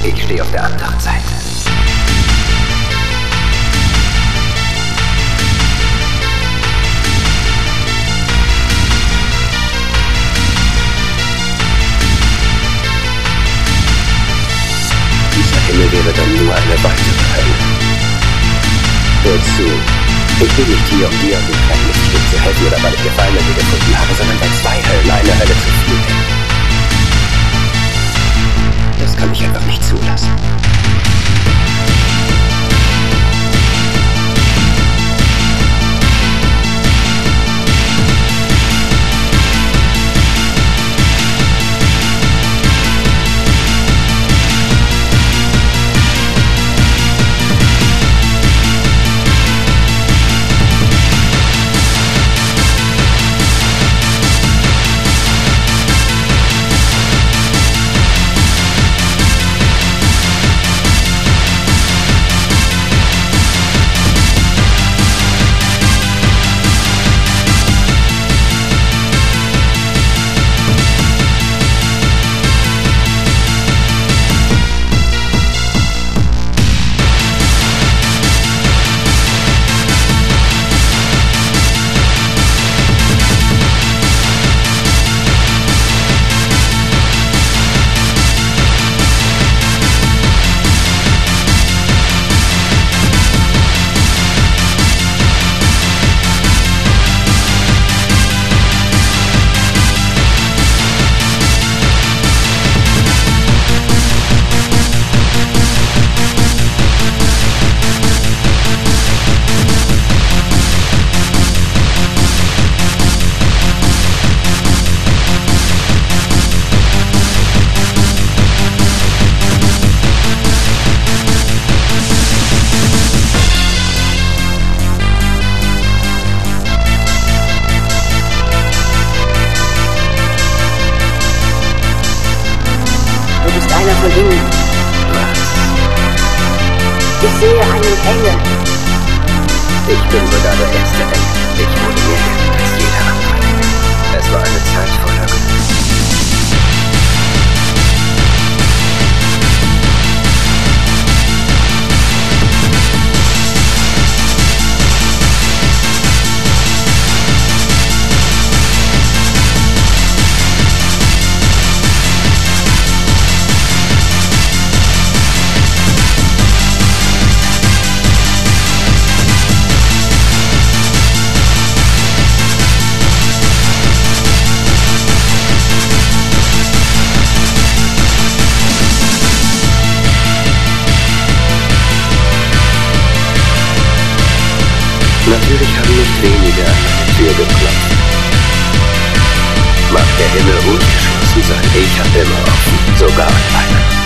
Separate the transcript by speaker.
Speaker 1: Ich stehe auf der anderen Seite. Dieser Himmel wäre dann nur eine weitere Hölle. Hör zu, ich bin nicht hier, um dir und dem kleinen Miststück zu helfen oder weil ich Gefallene gefunden habe, sondern weil zwei Höllen eine Hölle zu viel sind. Das kann ich einfach nicht zulassen.
Speaker 2: Einer von ihnen. Ich sehe einen Engel.
Speaker 1: Ich bin sogar der letzte Engel. Ich wurde mehr geliebt als jeder andere Engel. Es war eine Zeit voller Glück. Natürlich haben nicht wenige an meine Tür geklopft. Mag der Himmel ungeschlossen sein, ich habe immer offen, sogar an Weihnachten.